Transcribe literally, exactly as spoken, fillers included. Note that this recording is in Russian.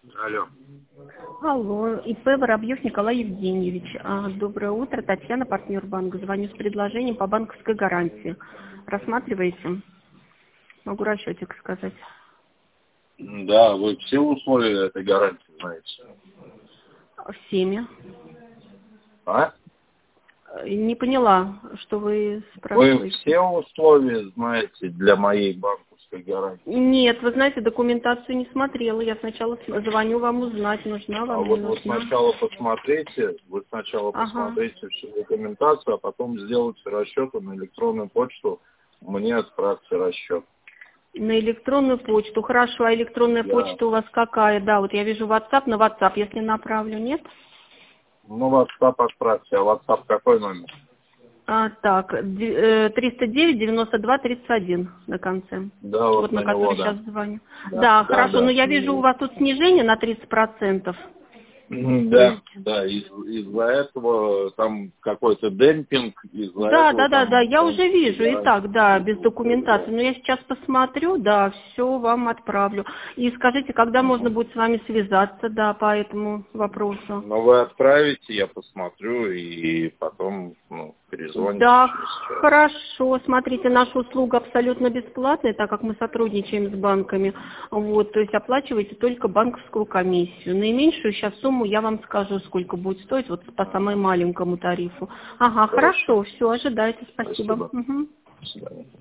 Алло. Алло, ИП Воробьев Николай Евгеньевич. А, Доброе утро, Татьяна, партнер банка. Звоню с предложением по банковской гарантии. Рассматриваете? Могу расчетик сказать. Да, вы все условия этой гарантии знаете. Всеми. А? Не поняла, что вы Вы спрашиваете. все условия знаете для моей банковской гарантии? Нет, вы знаете, документацию не смотрела. Я сначала с- звоню вам узнать, нужна А вам, не вот вы нужна. сначала посмотрите, вы сначала Ага. посмотрите всю документацию, а потом сделайте расчеты на электронную почту, мне отправьте расчет. На электронную почту. Хорошо, а электронная Я, почта у вас какая? Да, вот я вижу WhatsApp, на WhatsApp, если направлю, нет? ну, WhatsApp отправьте, а WhatsApp какой номер? А, так, ди- э, триста девять девяносто два тридцать один на конце. Да, вот Вот на на него, который да. сейчас звоню. Да, Да, да, хорошо, но да. я вижу у вас тут снижение на тридцать процентов. Мгм, То Да, есть, да, из- из-за этого там какой-то демпинг, из-за да, этого да, да, да, там я уже банковские вижу и гарантии так, да, без присутствуют, документации. да. Но я сейчас посмотрю, да, все вам отправлю. И скажите, когда можно Мгм. будет с вами связаться, да, по этому вопросу? Но вы отправите, я посмотрю и потом ну, перезвоните Да, через час. хорошо. Смотрите, наша услуга абсолютно бесплатная, так как мы сотрудничаем с банками. Вот, то есть оплачиваете только банковскую комиссию. Наименьшую сейчас сумму я вам скажу, сколько будет стоить, вот по самому маленькому тарифу. Ага, Хорошо. хорошо, все, ожидайте, спасибо. Спасибо. Мгм. До свидания.